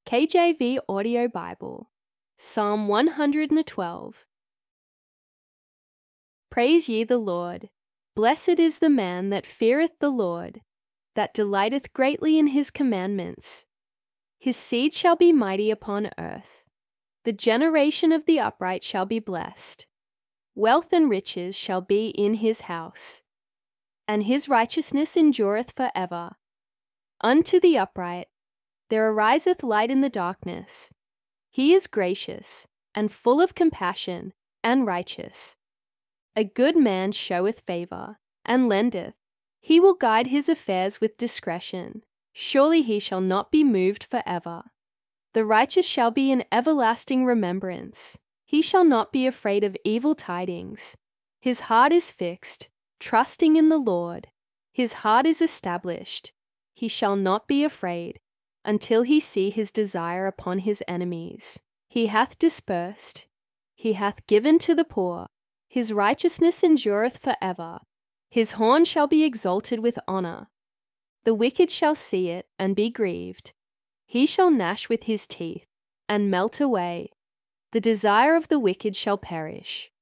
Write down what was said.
KJV Audio Bible, Psalm 112. Praise ye the Lord. Blessed is the man that feareth the Lord, that delighteth greatly in his commandments. His seed shall be mighty upon earth. The generation of the upright shall be blessed. Wealth and riches shall be in his house, and his righteousness endureth for ever. Unto the upright there ariseth light in the darkness. He is gracious, and full of compassion, and righteous. A good man showeth favour, and lendeth. He will guide his affairs with discretion. Surely he shall not be moved for ever. The righteous shall be in everlasting remembrance. He shall not be afraid of evil tidings. His heart is fixed, trusting in the Lord. His heart is established. He shall not be afraid, until he see his desire upon his enemies. He hath dispersed. He hath given to the poor. His righteousness endureth for ever. His horn shall be exalted with honour. The wicked shall see it and be grieved. He shall gnash with his teeth and melt away. The desire of the wicked shall perish.